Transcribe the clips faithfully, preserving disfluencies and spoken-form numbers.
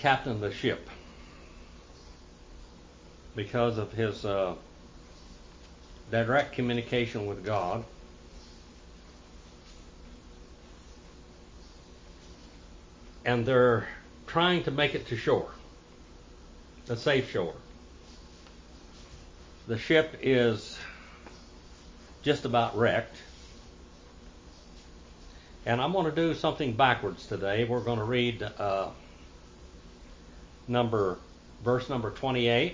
captain of the ship because of his uh, direct communication with God. And they're trying to make it to shore, a safe shore. The ship is just about wrecked. And I'm going to do something backwards today. We're going to read uh, number, verse number twenty-eight.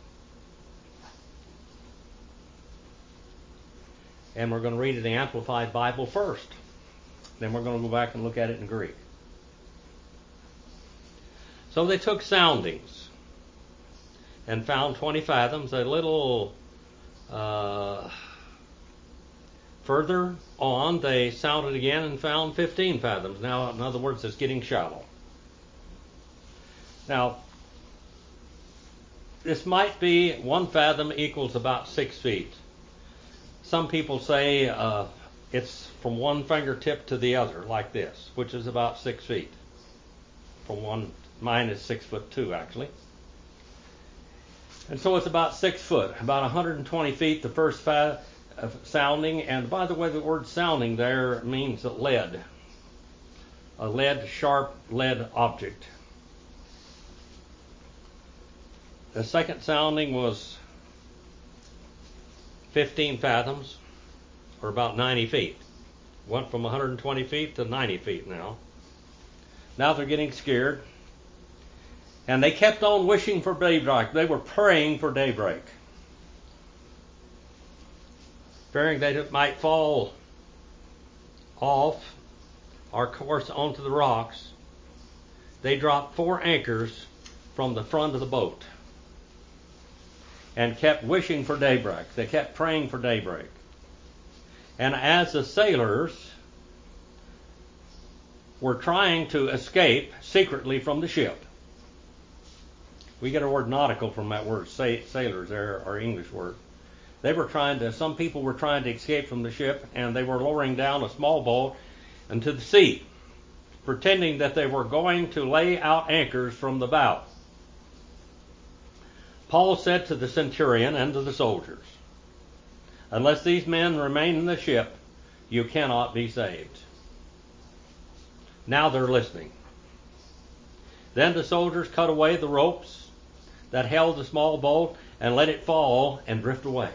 And we're going to read it in the Amplified Bible first. Then we're going to go back and look at it in Greek. So they took soundings and found twenty fathoms. A little uh, further on, they sounded again and found fifteen fathoms. Now, in other words, it's getting shallow. Now, this might be one fathom equals about six feet. Some people say uh, it's from one fingertip to the other, like this, which is about six feet. From one, mine is six foot two, actually. And so it's about six foot, about one hundred twenty feet, the first fa- uh, sounding. And by the way, the word sounding there means lead, a lead, sharp lead object. The second sounding was fifteen fathoms, or about ninety feet. Went from one hundred twenty feet to ninety feet now. Now they're getting scared. And they kept on wishing for daybreak. They were praying for daybreak, fearing that it might fall off our course onto the rocks. They dropped four anchors from the front of the boat and kept wishing for daybreak. They kept praying for daybreak. And as the sailors were trying to escape secretly from the ship, we get our word nautical from that word, sailors, there, our English word. They were trying to, some people were trying to escape from the ship, and they were lowering down a small boat into the sea, pretending that they were going to lay out anchors from the bow. Paul said to the centurion and to the soldiers, "Unless these men remain in the ship, you cannot be saved." Now they're listening. Then the soldiers cut away the ropes that held the small boat and let it fall and drift away.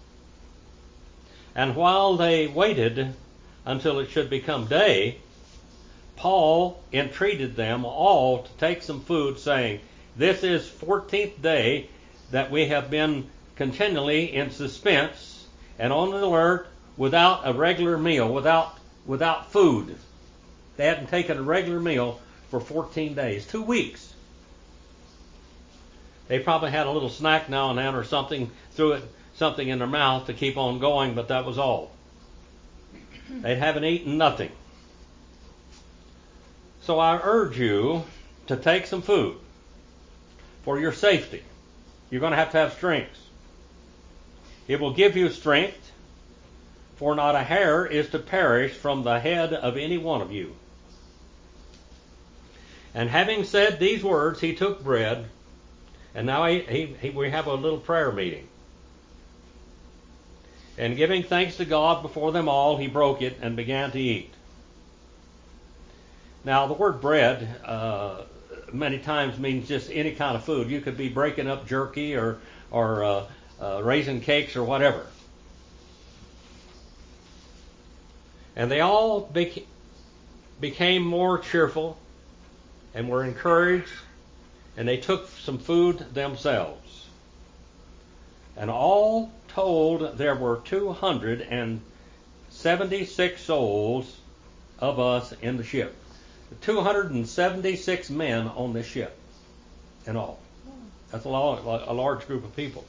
And while they waited until it should become day, Paul entreated them all to take some food, saying, "This is fourteenth day that we have been continually in suspense and on alert without a regular meal, without without food." They hadn't taken a regular meal for fourteen days, two weeks. They probably had a little snack now and then or something, threw it something in their mouth to keep on going, but that was all. They haven't eaten nothing. So I urge you to take some food for your safety. You're going to have to have strength. It will give you strength, for not a hair is to perish from the head of any one of you. And having said these words, he took bread, and now he, he, he, we have a little prayer meeting. And giving thanks to God before them all, he broke it and began to eat. Now, the word bread uh, many times means just any kind of food. You could be breaking up jerky or, or uh, uh, raisin cakes or whatever. And they all beca- became more cheerful and were encouraged, and they took some food themselves. And all told, there were two hundred seventy-six souls of us in the ship. two hundred seventy-six men on this ship in all. That's a, long, a large group of people.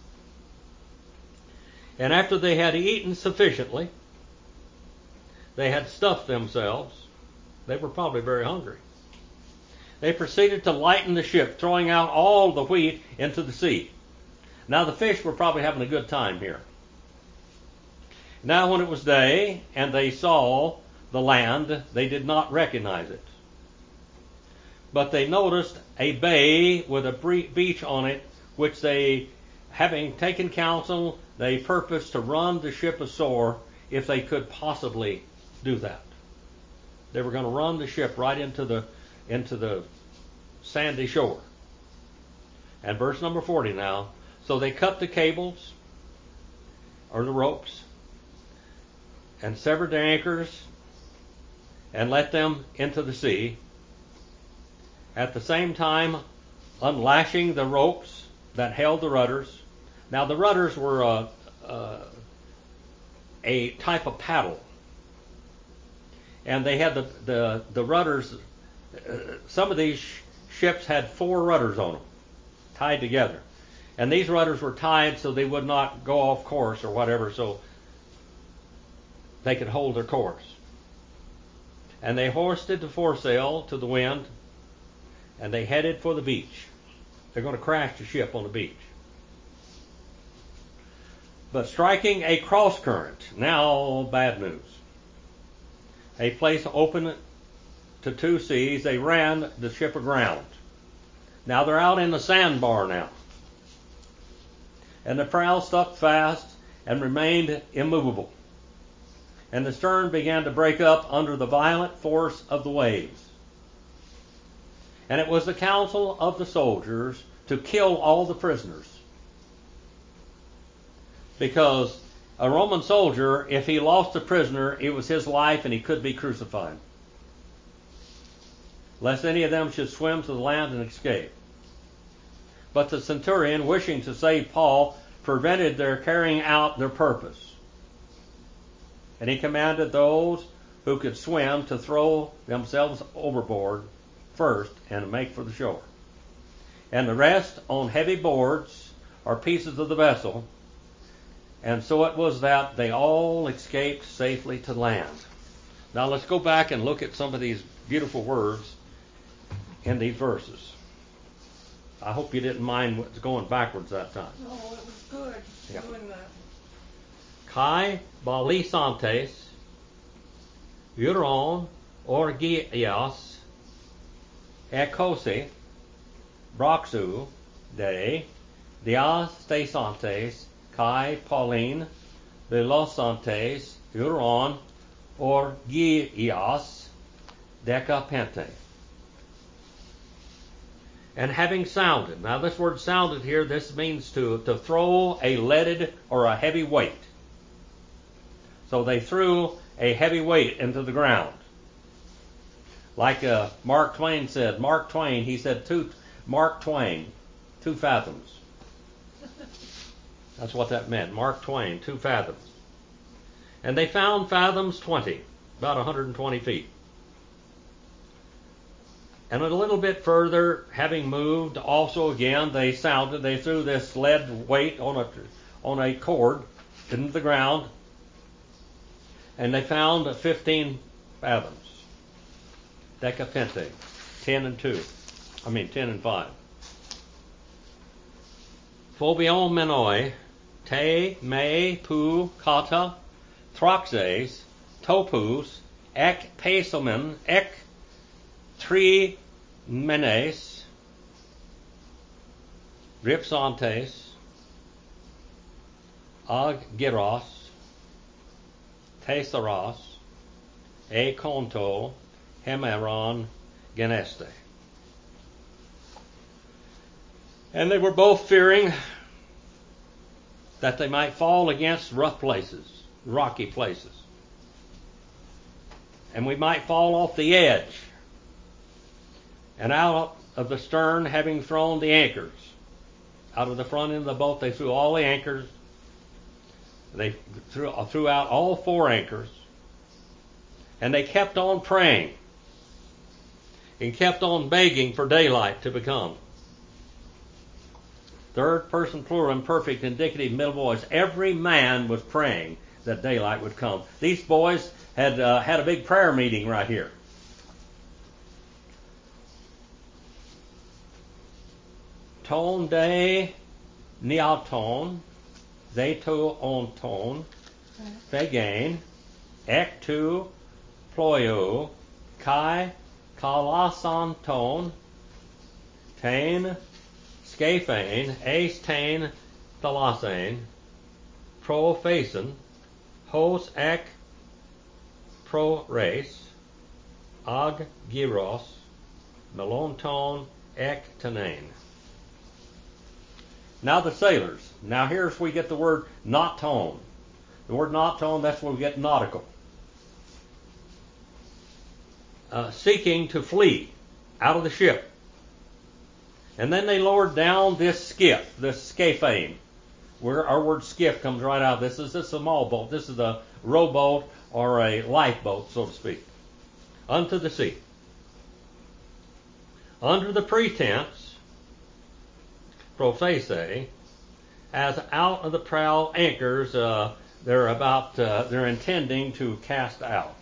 And after they had eaten sufficiently, they had stuffed themselves. They were probably very hungry. They proceeded to lighten the ship, throwing out all the wheat into the sea. Now the fish were probably having a good time here. Now when it was day, and they saw the land, they did not recognize it. but they noticed a bay with a beach on it, which they, having taken counsel, they purposed to run the ship ashore if they could possibly do that. They were going to run the ship right into the into the sandy shore. And verse number forty now. So they cut the cables, or the ropes, and severed their anchors, and let them into the sea. At the same time, unlashing the ropes that held the rudders. Now the rudders were a, a, a type of paddle. And they had the, the, the rudders, uh, some of these sh- ships had four rudders on them, tied together. And these rudders were tied so they would not go off course or whatever, so they could hold their course. And they hoisted the foresail to the wind, and they headed for the beach. They're going to crash the ship on the beach. But striking a cross current, now bad news. A place open to two seas, they ran the ship aground. Now they're out in the sandbar now. And the prow stuck fast and remained immovable. And the stern began to break up under the violent force of the waves. And it was the counsel of the soldiers to kill all the prisoners. Because a Roman soldier, if he lost a prisoner, it was his life and he could be crucified. Lest any of them should swim to the land and escape. But the centurion, wishing to save Paul, prevented their carrying out their purpose. And he commanded those who could swim to throw themselves overboard first and make for the shore. And the rest on heavy boards or pieces of the vessel. And so it was that they all escaped safely to land. Now let's go back and look at some of these beautiful words in these verses. I hope you didn't mind what's going backwards that time. No, it was good yeah. doing that. Kai balisantes, euron orgias, ekose, broxu, de, dias stesantes, Kai Pauline, velosantes, euron orgias, decapente. And having sounded. Now this word sounded here, this means to, to throw a leaded or a heavy weight. So they threw a heavy weight into the ground. Like uh, Mark Twain said, Mark Twain, he said, two, Mark Twain, two fathoms. That's what that meant, Mark Twain, two fathoms. And they found fathoms twenty, about one hundred twenty feet. And a little bit further, having moved, also again, they sounded, they threw this lead weight on a, on a cord into the ground, and they found fifteen fathoms. Decapente, ten and two. I mean, ten and five. Phobion menoi, te, me, pu, kata, throxes, topus, ek pesomen, ek tri menes, ripsantes, aggeros, tesaros, e conto, hemeron, geneste. And they were both fearing that they might fall against rough places, rocky places. And we might fall off the edge. And out of the stern, having thrown the anchors. Out of the front end of the boat, they threw all the anchors. They threw, threw out all four anchors. And they kept on praying. And kept on begging for daylight to become. Third person plural imperfect indicative middle voice. Every man was praying that daylight would come. These boys had uh, had a big prayer meeting right here. Ton de niaton, zeto on ton, vegain, ek tu ployo, kai kalasan ton, tain, scaphain, ace tain, thalassane, prophason, hos ek pro race, ag gyros, melonton ek tenain. Now the sailors. Now here's where we get the word nauton. The word nauton, that's where we get nautical. Uh, seeking to flee out of the ship. And then they lowered down this skiff, this scaphain, where our word skiff comes right out. This is a small boat. This is a rowboat or a lifeboat, so to speak, unto the sea. Under the pretense, prophace, as out of the prow anchors, uh, they're about, uh, they're intending to cast out.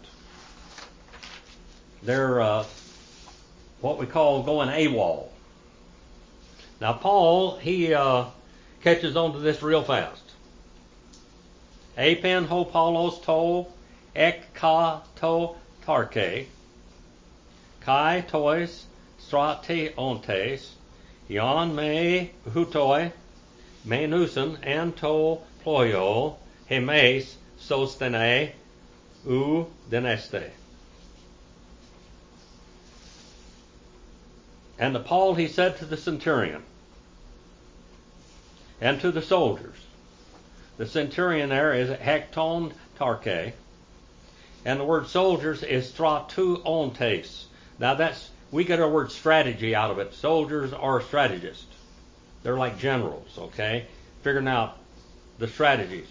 They're uh, what we call going AWOL. Now Paul, he uh, catches on to this real fast. Apen ho Paulos to ek ka to tarke kai tois strate ontes yon me hutoi menusen anto ployo hemes sostene u deneste. And to Paul he said to the centurion and to the soldiers. The centurion there is hekton tarke, and the word soldiers is stratuontes. Now that's, we get our word strategy out of it. Soldiers are strategists. They're like generals, okay? Figuring out the strategies.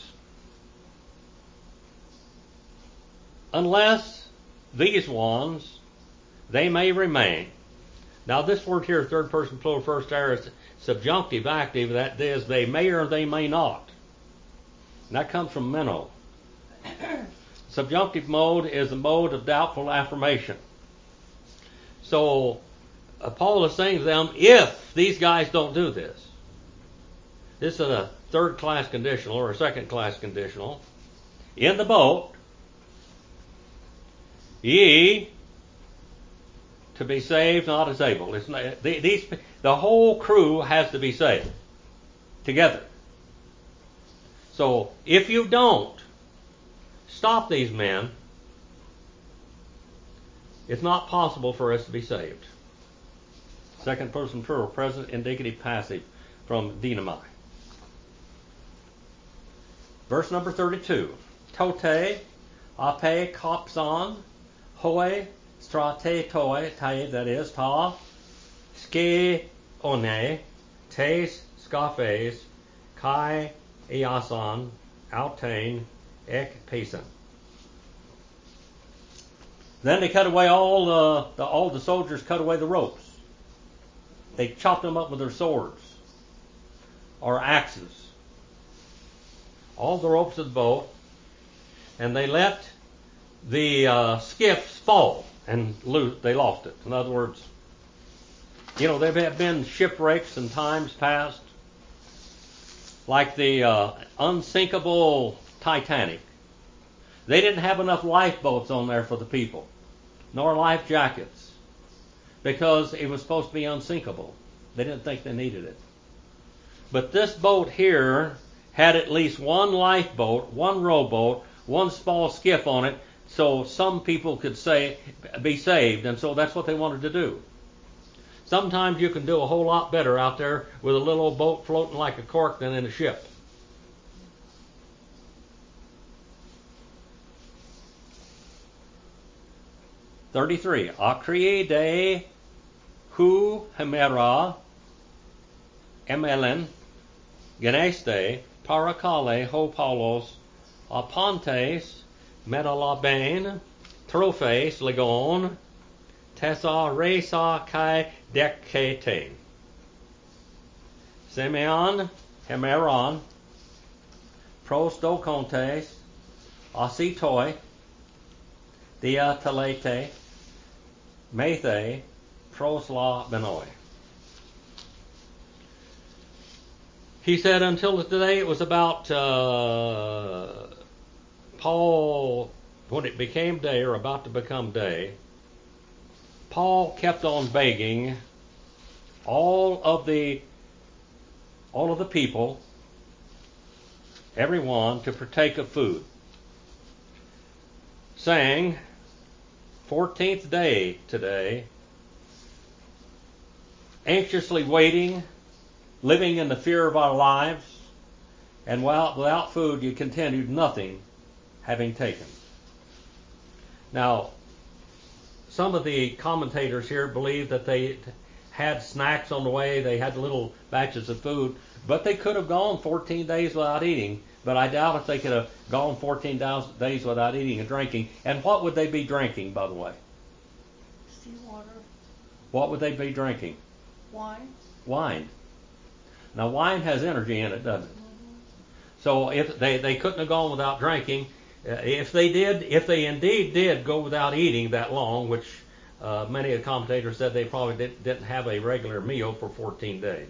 Unless these ones, they may remain. Now this word here, third person plural first air, is subjunctive active. That is, they may or they may not. And that comes from meno. Subjunctive mode is the mode of doubtful affirmation. So uh, Paul is saying to them, if these guys don't do this, this is a third class conditional or a second class conditional, in the boat, ye to be saved, not as able. It's not, these, the whole crew has to be saved together. So if you don't stop these men, it's not possible for us to be saved. Second person plural, present indicative passive from dynamai. Verse number thirty-two. Tote, ape, kopson, hoe, strate toi, tae, that is, ta, ske one, tes scaphes, kai iason, autain, ek pesan. Then they cut away all the, the all the soldiers cut away the ropes. They chopped them up with their swords or axes. All the ropes of the boat, and they let the uh, skiffs fall. And lose, they lost it. In other words, you know, there have been shipwrecks in times past, like the uh, unsinkable Titanic. They didn't have enough lifeboats on there for the people, nor life jackets, because it was supposed to be unsinkable. They didn't think they needed it. But this boat here had at least one lifeboat, one rowboat, one small skiff on it, so some people could say be saved, and so that's what they wanted to do. Sometimes you can do a whole lot better out there with a little old boat floating like a cork than in a ship. thirty-three. Akrie de hu hemera emelen geneste parakale ho paulos apontes metalabain trophes legon tessa resa kai dekete. Simeon hemeron prostocontes asitoi diatalete methe prosla benoi. He said until today it was about uh, Paul, when it became day or about to become day, Paul kept on begging all of the all of the people, everyone, to partake of food, saying, fourteenth day today, anxiously waiting, living in the fear of our lives, and while without food you continued nothing, having taken. Now, some of the commentators here believe that they had snacks on the way, they had little batches of food, but they could have gone fourteen days without eating, but I doubt if they could have gone fourteen days without eating and drinking. And what would they be drinking, by the way? Seawater. What would they be drinking? Wine. Wine. Now, wine has energy in it, doesn't it? Mm-hmm. So if they, they couldn't have gone without drinking. Uh, if they did, if they indeed did go without eating that long, which uh, many of the commentators said they probably did, didn't have a regular meal for fourteen days.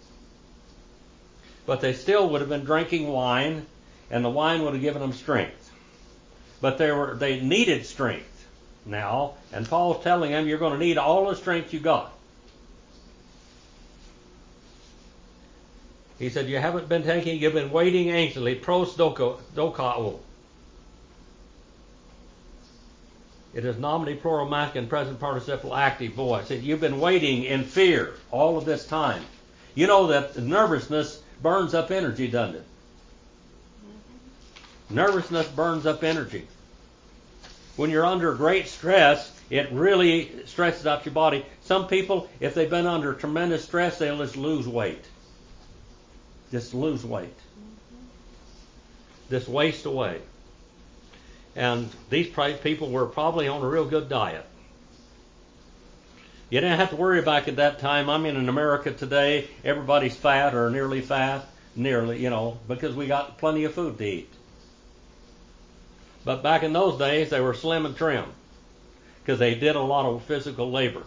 But they still would have been drinking wine, and the wine would have given them strength. But they were they needed strength now, and Paul's telling them, you're going to need all the strength you got. He said, you haven't been taking, you've been waiting anxiously, pros dokao. It is nominative plural masculine present participle active voice. You've been waiting in fear all of this time. You know that nervousness burns up energy, doesn't it? Mm-hmm. Nervousness burns up energy. When you're under great stress, it really stresses out your body. Some people, if they've been under tremendous stress, they'll just lose weight. Just lose weight. Mm-hmm. Just waste away. And these people were probably on a real good diet. You didn't have to worry back at that time. I mean, in America today, everybody's fat or nearly fat, nearly, you know, because we got plenty of food to eat. But back in those days, they were slim and trim because they did a lot of physical labor.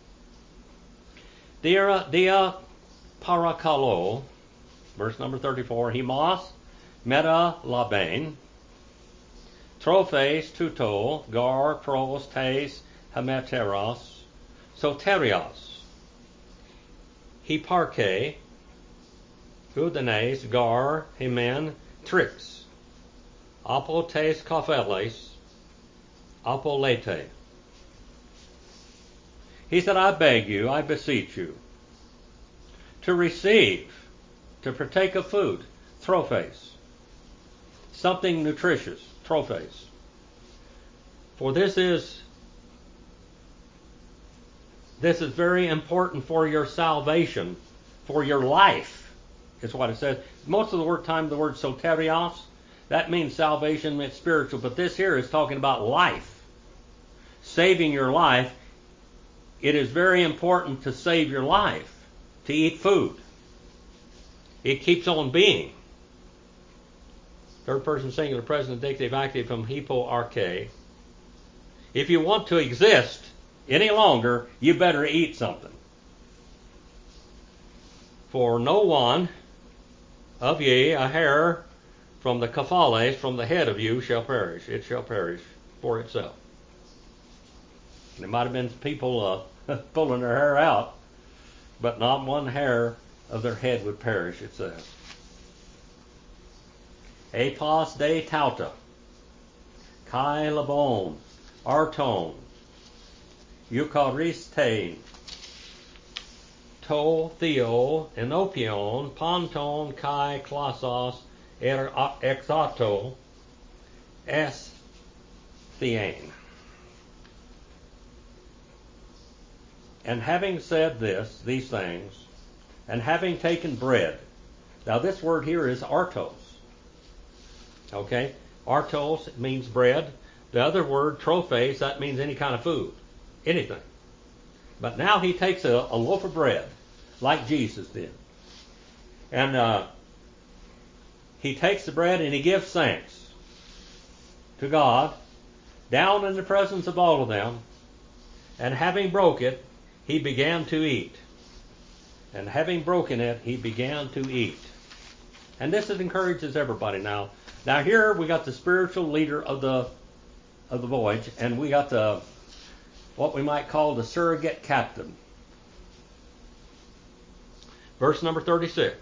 Dia, dia parakalo, verse number thirty-four, himos, meta labain, trophes, tuto, gar, pros, tes, hemeteros, soterios, hiparche, udanes, gar, himen, trix, apotes kopheles, apolete. He said, I beg you, I beseech you, to receive, to partake of food, trophes, something nutritious, trophes. For this is this is very important for your salvation, for your life, is what it says. Most of the word time, the word soterios, that means salvation, it's spiritual, but this here is talking about life, saving your life. It is very important to save your life, to eat food. It keeps on being. Third person singular present indicative active from hypoarche. If you want to exist any longer, you better eat something. For no one of ye a hair from the kephales, from the head of you, shall perish. It shall perish for itself. There might have been people uh, pulling their hair out, but not one hair of their head would perish, it says. Apos de tauta, kai labon, arton, euchariste, to theo, enopion, ponton, kai klasos, er exato, es theane. And having said this, these things, and having taken bread. Now this word here is artos. Okay? Artos means bread. The other word, trophes, that means any kind of food. Anything. But now he takes a, a loaf of bread, like Jesus did. And uh, he takes the bread and he gives thanks to God, down in the presence of all of them. And having broke it, he began to eat. And having broken it, he began to eat. And this encourages everybody now. Now here we got the spiritual leader of the of the voyage, and we got the what we might call the surrogate captain. Verse number thirty-six.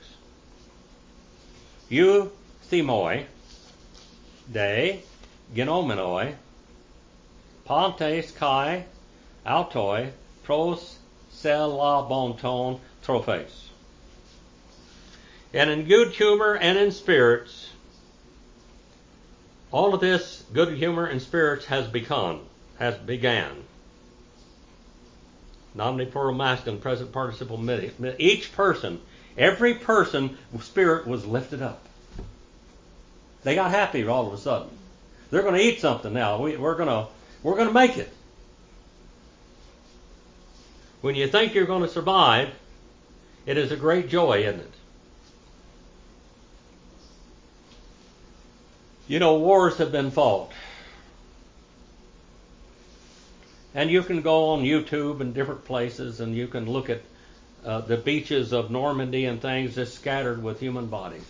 Eu themoi, de genomenoi, pontes kai, autoi, pros selabonton trophes. And in good humor and in spirits, all of this good humor and spirits has begun, has began. Nominative plural masculine, present participle midi. Each person, every person, spirit was lifted up. They got happy all of a sudden. They're going to eat something now. We, we're going to we're going to make it. When you think you're going to survive, it is a great joy, isn't it? You know, wars have been fought. And you can go on YouTube and different places and you can look at uh, the beaches of Normandy and things just scattered with human bodies.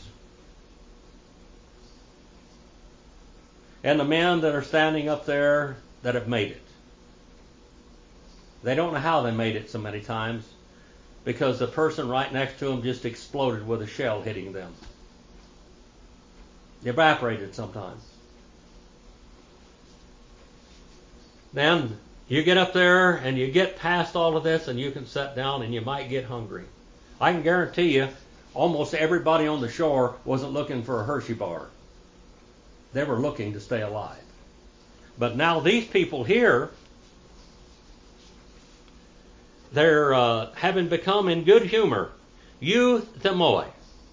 And the men that are standing up there that have made it. They don't know how they made it so many times because the person right next to them just exploded with a shell hitting them. Evaporated sometimes. Then you get up there and you get past all of this and you can sit down and you might get hungry. I can guarantee you almost everybody on the shore wasn't looking for a Hershey bar. They were looking to stay alive. But now these people here, they're uh, having become in good humor, eu themoi,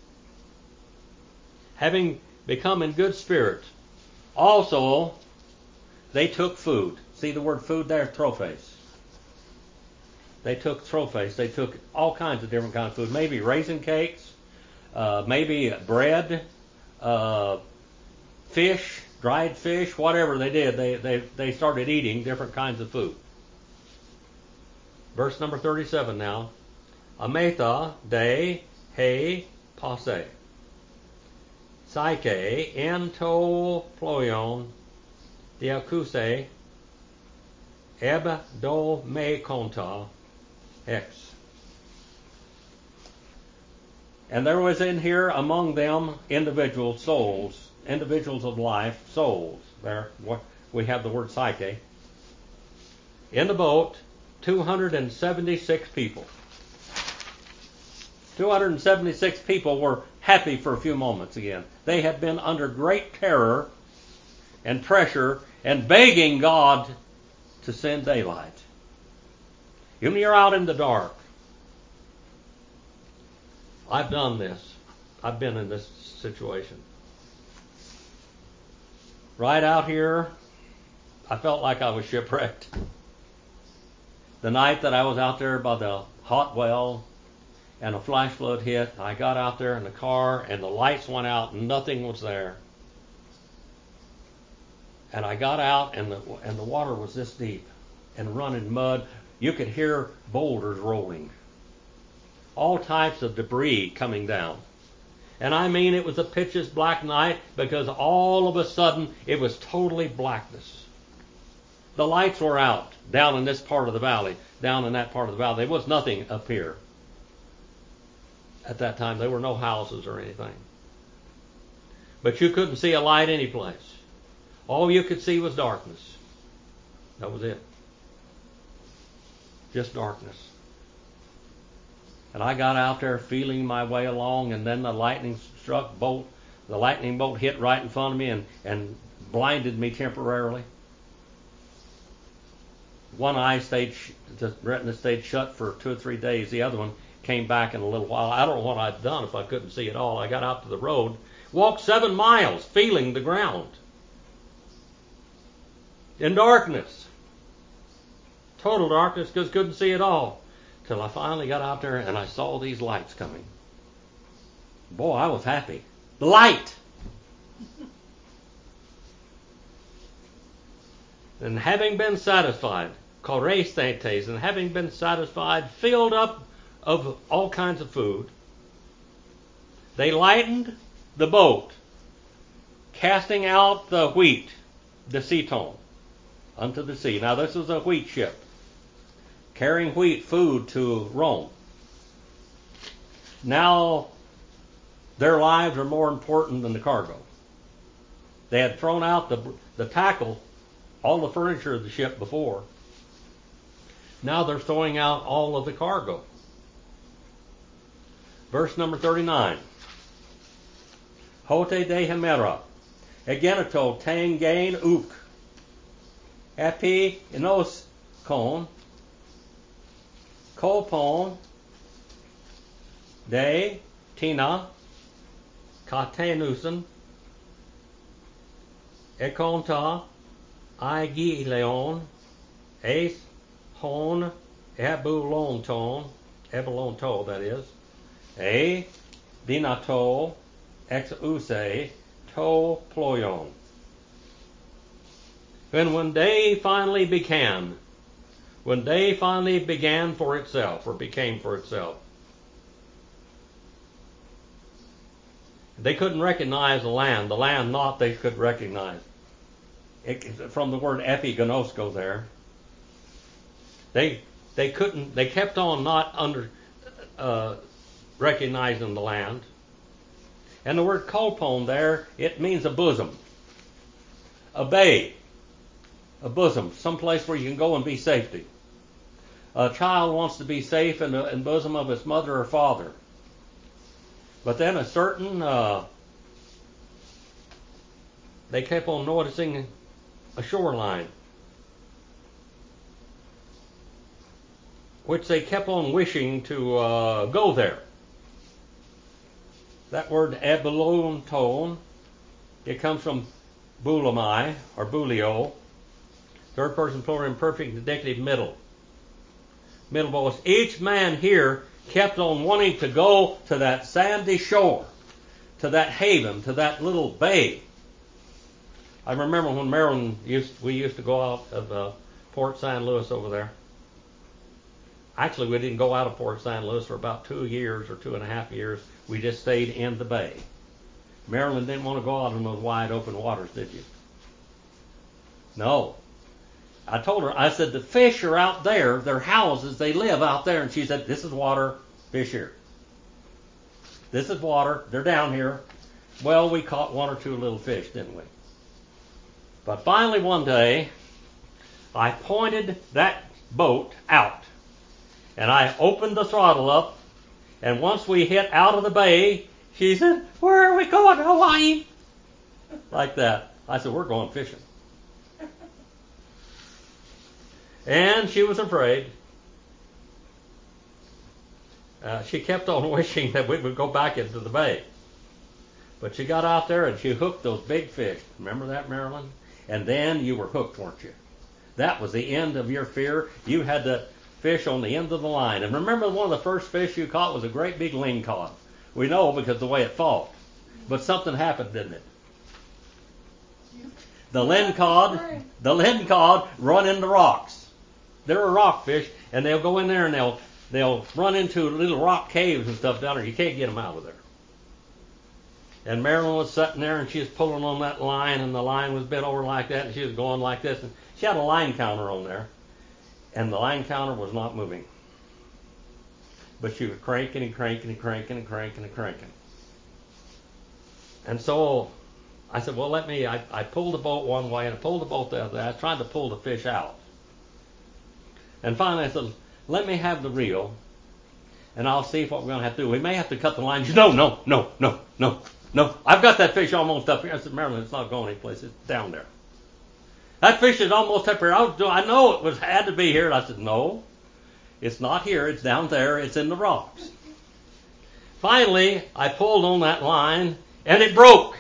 having become in good spirit. Also, they took food. See the word food there? Trophes. They took trophes. They took all kinds of different kinds of food. Maybe raisin cakes, uh, maybe bread, uh, fish, dried fish, whatever they did. They, they, they started eating different kinds of food. Verse number thirty-seven now. Ametha de he passe. Psyche ento ploion diakuse eb do me conta ex. And there was in here among them individual souls, individuals of life, souls. There, what we have the word psyche. In the boat, two hundred seventy-six people. two hundred seventy-six people were happy for a few moments again. They had been under great terror and pressure and begging God to send daylight. When you're out in the dark, I've done this. I've been in this situation. Right out here, I felt like I was shipwrecked. The night that I was out there by the hot well and a flash flood hit, I got out there in the car and the lights went out and nothing was there. And I got out and the, and the water was this deep and running mud. You could hear boulders rolling. All types of debris coming down. And I mean it was a pitch black night because all of a sudden it was totally blackness. The lights were out down in this part of the valley, down in that part of the valley. There was nothing up here. At that time, there were no houses or anything. But you couldn't see a light any place. All you could see was darkness. That was it. Just darkness. And I got out there feeling my way along, and then the lightning struck bolt. The lightning bolt hit right in front of me and, and blinded me temporarily. One eye stayed, the retina stayed shut for two or three days. The other one came back in a little while. I don't know what I'd done if I couldn't see at all. I got out to the road, walked seven miles, feeling the ground. In darkness. Total darkness because couldn't see at all. Till I finally got out there and I saw these lights coming. Boy, I was happy. Light! And having been satisfied, choresthetes, and having been satisfied, filled up of all kinds of food, they lightened the boat, casting out the wheat, the seaton, unto the sea. Now this was a wheat ship, carrying wheat, food to Rome. Now their lives are more important than the cargo. They had thrown out the, the tackle, all the furniture of the ship before. Now they're throwing out all of the cargo. Verse number thirty-nine. Hote de Hemera, Egeneto Tangain Uk, Epi Inos Kon, Kolpon, De Tina, Katenusen, Ekonta, Igi Leon, Ace, Hon, Ebulonton, Ebulonto, that is, A, Dinato, Ex Use, To Ployon. And when day finally began, when day finally began for itself, or became for itself, they couldn't recognize the land. The land not they could recognize. It, from the word epignosko there. They they couldn't. They kept on not under uh, recognizing the land. And the word kolpon there, it means a bosom, a bay, a bosom, someplace where you can go and be safety. A child wants to be safe in the in bosom of his mother or father. But then a certain, uh, they kept on noticing a shoreline, which they kept on wishing to uh, go there. That word ebulon tone, it comes from bulamai or bulio, third person plural imperfect indicative middle. Middle voice. Each man here kept on wanting to go to that sandy shore, to that haven, to that little bay. I remember when Marilyn used, we used to go out of uh, Port San Luis over there. Actually, we didn't go out of Port San Luis for about two years or two and a half years. We just stayed in the bay. Marilyn didn't want to go out in those wide open waters, did you? No. I told her, I said, the fish are out there, their houses, they live out there. And she said, this is water, fish here. This is water, they're down here. Well, we caught one or two little fish, didn't we? But finally one day, I pointed that boat out. And I opened the throttle up. And once we hit out of the bay, she said, where are we going, Hawaii? Like that. I said, we're going fishing. And she was afraid. Uh, she kept on wishing that we would go back into the bay. But she got out there and she hooked those big fish. Remember that, Marilyn? And then you were hooked, weren't you? That was the end of your fear. You had the fish on the end of the line. And remember, one of the first fish you caught was a great big lingcod. We know because of the way it fought. But something happened, didn't it? The lingcod, the lingcod run into rocks. They're a rock fish, and they'll go in there and they'll they'll run into little rock caves and stuff down there. You can't get them out of there. And Marilyn was sitting there, and she was pulling on that line, and the line was bent over like that, and she was going like this. And she had a line counter on there, and the line counter was not moving. But she was cranking and cranking and cranking and cranking and cranking. And so I said, well, let me, I, I pulled the boat one way, and I pulled the boat the other way. I was trying to pull the fish out. And finally I said, let me have the reel, and I'll see what we're going to have to do. We may have to cut the line. She said, no, no, no, no, no, no. I've got that fish almost up here. I said, Marilyn, it's not going anyplace. It's down there. That fish is almost up here. I, was, I know it was had to be here. And I said, no, it's not here. It's down there. It's in the rocks. Finally, I pulled on that line, and it broke.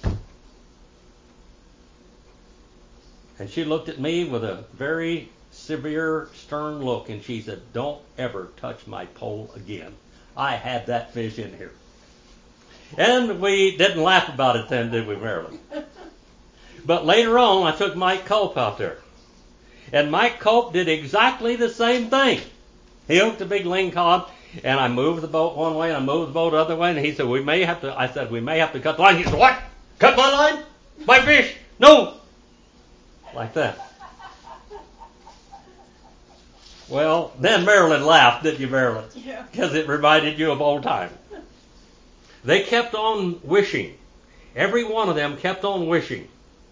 And she looked at me with a very severe, stern look, and she said, don't ever touch my pole again. I had that fish in here. And we didn't laugh about it then, did we, Marilyn? But later on, I took Mike Culp out there. And Mike Culp did exactly the same thing. He hooked a big lingcod, and I moved the boat one way, and I moved the boat the other way, and he said, we may have to, I said, we may have to cut the line. He said, what? Cut my line? My fish? No! Like that. Well, then Marilyn laughed, didn't you, Marilyn? Yeah. Because it reminded you of old times. They kept on wishing. Every one of them kept on wishing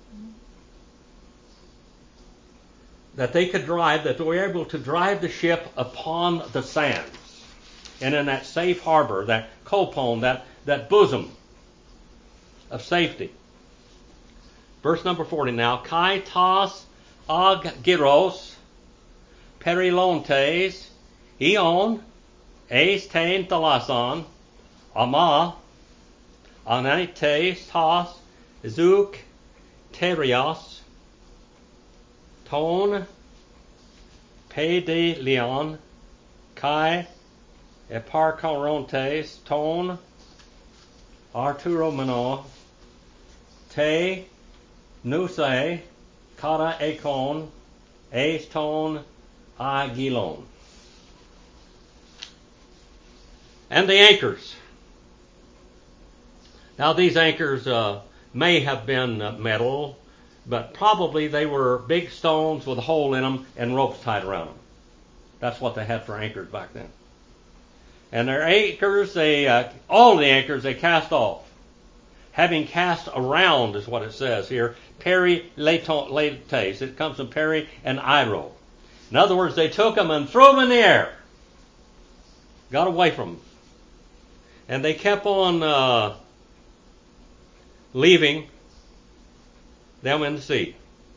that they could drive, that they were able to drive the ship upon the sands. And in that safe harbor, that kopon, that, that bosom of safety. Verse number forty now. Kai tas ag gyros perilontes ion eis tein thalason ama anites tas zouk terios ton pede leon kai eparcharontes ton Arturo Mano te nusei kara ekon eis ton agilon. And the anchors. Now these anchors uh, may have been uh, metal, but probably they were big stones with a hole in them and ropes tied around them. That's what they had for anchors back then. And their anchors, they uh, all the anchors they cast off. Having cast around is what it says here. Peri letes. It comes from peri and iro. In other words, they took them and threw them in the air. Got away from them. And they kept on uh, leaving them in the sea.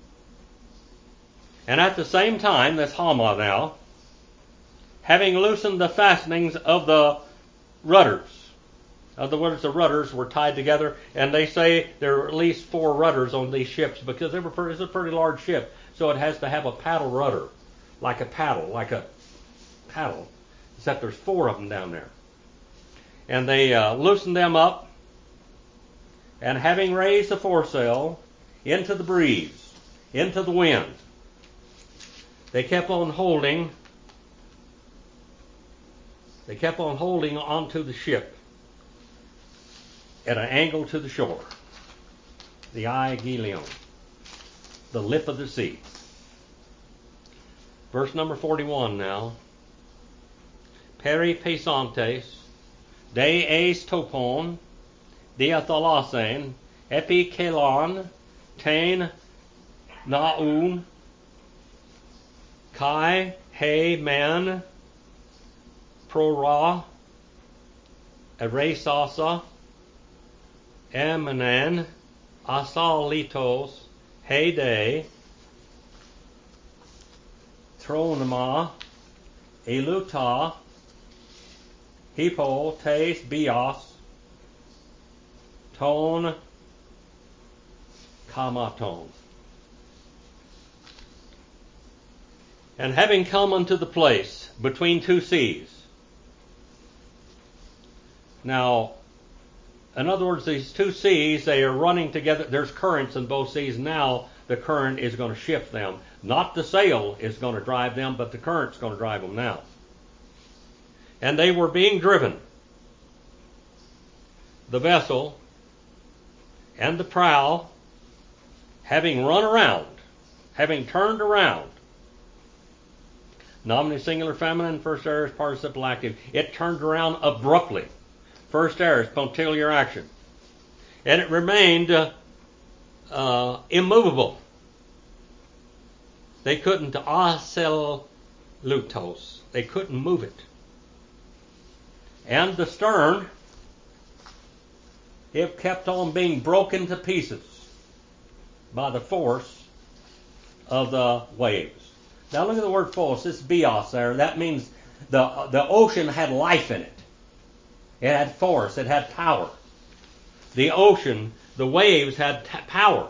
And at the same time, that's Hama now, having loosened the fastenings of the rudders. In other words, the rudders were tied together, and they say there are at least four rudders on these ships because they were pretty, it's a pretty large ship, so it has to have a paddle rudder, like a paddle, like a paddle, except there's four of them down there. And they uh, loosened them up, and having raised the foresail into the breeze, into the wind, they kept on holding, they kept on holding onto the ship at an angle to the shore, the Aigilion, the lip of the sea. Verse number forty-one now. Peri pesantes, de eis topon, diathalasen, epi kelon, tain naun, kai he man, prora, eresasa, Emanan, Asalitos, Heyday, Tronema, Eluta, Hippo, Tes, Bios, Ton, Kamaton. And having come unto the place between two seas. Now, in other words, these two seas, they are running together. There's currents in both seas. Now the current is going to shift them. Not the sail is going to drive them, but the current's going to drive them now. And they were being driven. The vessel and the prow, having run around, having turned around. Nominative singular feminine, first aorist participle active. It turned around abruptly. First aorist, punctiliar action. And it remained uh, uh, immovable. They couldn't acel lutos. They couldn't move it. And the stern, it kept on being broken to pieces by the force of the waves. Now look at the word force. This bios there. That means the the ocean had life in it. It had force. It had power. The ocean, the waves had t- power.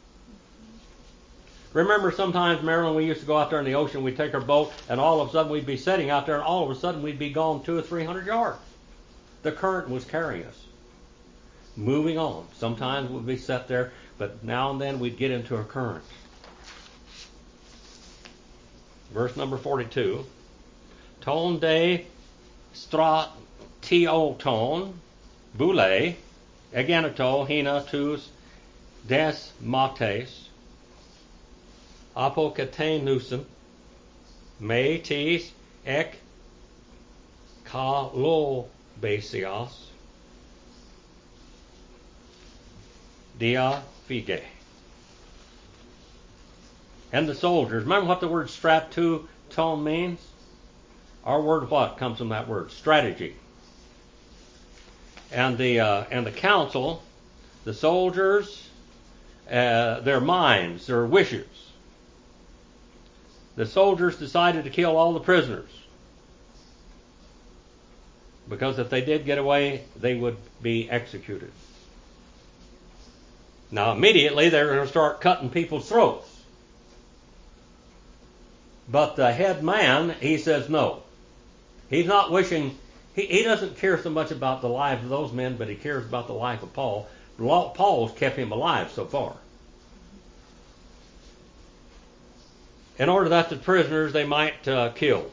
Remember sometimes, Marilyn, we used to go out there in the ocean, we'd take our boat, and all of a sudden we'd be sitting out there, and all of a sudden we'd be gone two or three hundred yards. The current was carrying us. Moving on. Sometimes we'd be set there, but now and then we'd get into a current. Verse number forty-two. Ton de stratioton boule, egeneto hina tus des mates, apokatenusen, me tis ek kalobasios, dia fige. And the soldiers, remember what the word strato tone means? Our word what comes from that word? Strategy. And the uh, and the council, the soldiers, uh, their minds, their wishes. The soldiers decided to kill all the prisoners, because if they did get away, they would be executed. Now immediately they're going to start cutting people's throats. But the head man, he says no. He's not wishing, he, he doesn't care so much about the lives of those men, but he cares about the life of Paul. Paul's kept him alive so far. In order that the prisoners they might uh, kill.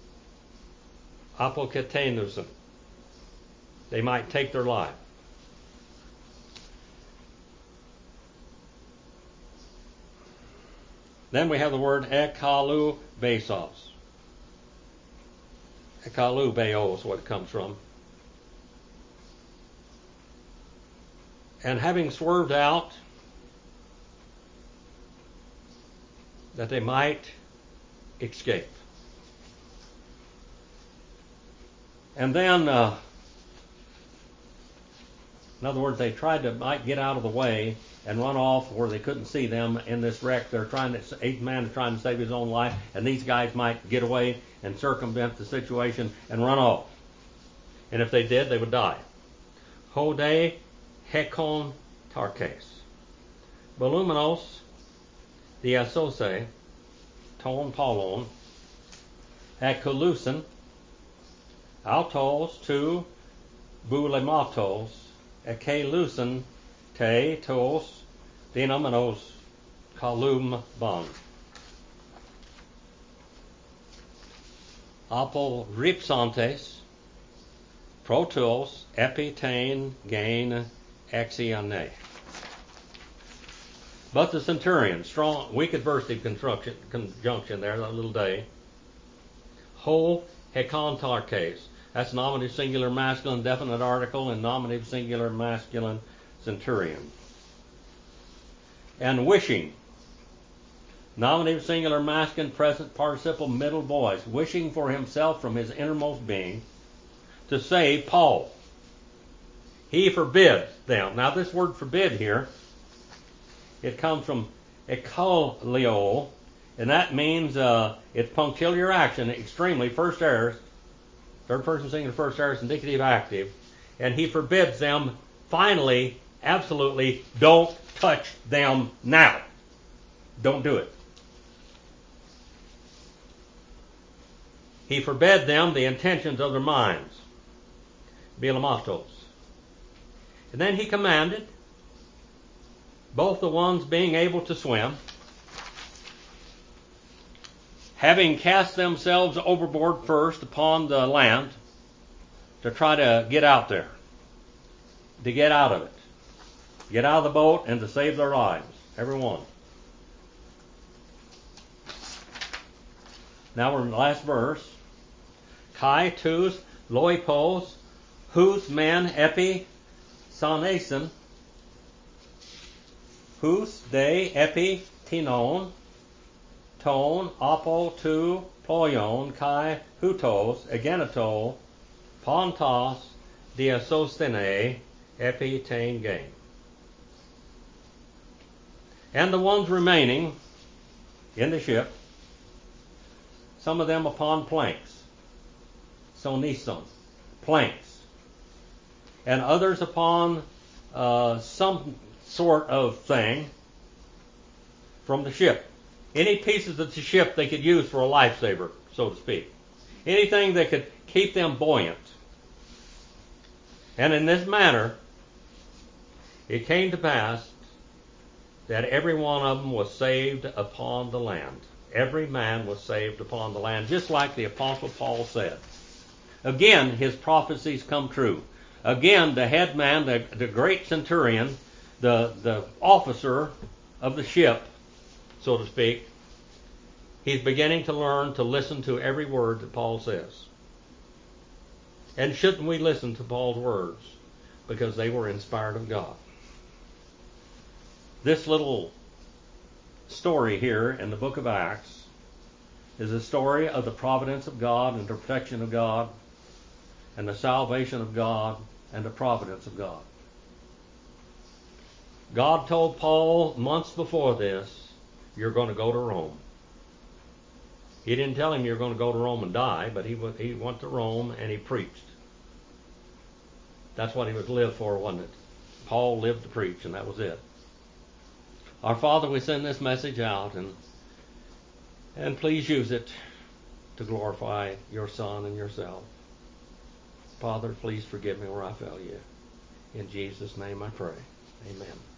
Apoketenusen. They might take their life. Then we have the word ekalu besos. Ekalu beo is what it comes from. And having swerved out, that they might escape. And then, uh, in other words, they tried to might get out of the way and run off where they couldn't see them in this wreck. They're trying to, each man is trying to save his own life, and these guys might get away and circumvent the situation and run off. And if they did, they would die. Hode hekon tarkes. Voluminos diasose ton polon ekolusen autos tu boulematos ekelusen te tos dinomenos kalum bon. Apol ripsantes protos epitain gain axione. But the centurion, strong, weak adversative construction, conjunction there, that little day. Ho hekontarches. That's nominative singular masculine definite article and nominative singular masculine centurion. And wishing. Nominative singular masculine present participle middle voice. Wishing for himself from his innermost being to save Paul. He forbids them. Now this word forbid here, it comes from ekolio, and that means uh, it's punctiliar action, extremely, first aorist, third person singular first aorist, indicative active, and he forbids them, finally, absolutely, don't touch them now. Don't do it. He forbade them the intentions of their minds, bilamatos. And then he commanded both the ones being able to swim, having cast themselves overboard first upon the land, to try to get out there, to get out of it, get out of the boat and to save their lives, every one. Now we're in the last verse. Kai tus loipos, hus men epi sanasen, hus de epi tinon, ton apo tu ployon kai hutos agenato pontos diasostene epi tain gain. And the ones remaining in the ship, some of them upon planks, sonison, planks, and others upon uh, some sort of thing from the ship. Any pieces of the ship they could use for a lifesaver, so to speak. Anything that could keep them buoyant. And in this manner, it came to pass that every one of them was saved upon the land. Every man was saved upon the land, just like the Apostle Paul said. Again, his prophecies come true. Again, the head man, the, the great centurion, the, the officer of the ship, so to speak, he's beginning to learn to listen to every word that Paul says. And shouldn't we listen to Paul's words? Because they were inspired of God. This little story here in the book of Acts is a story of the providence of God and the protection of God and the salvation of God and the providence of God. God told Paul months before this, you're going to go to Rome. He didn't tell him you're going to go to Rome and die, but he went, he went to Rome and he preached. That's what he was lived for, wasn't it? Paul lived to preach, and that was it. Our Father, we send this message out, and and please use it to glorify your Son and yourself. Father, please forgive me where I fail you. In Jesus' name I pray. Amen.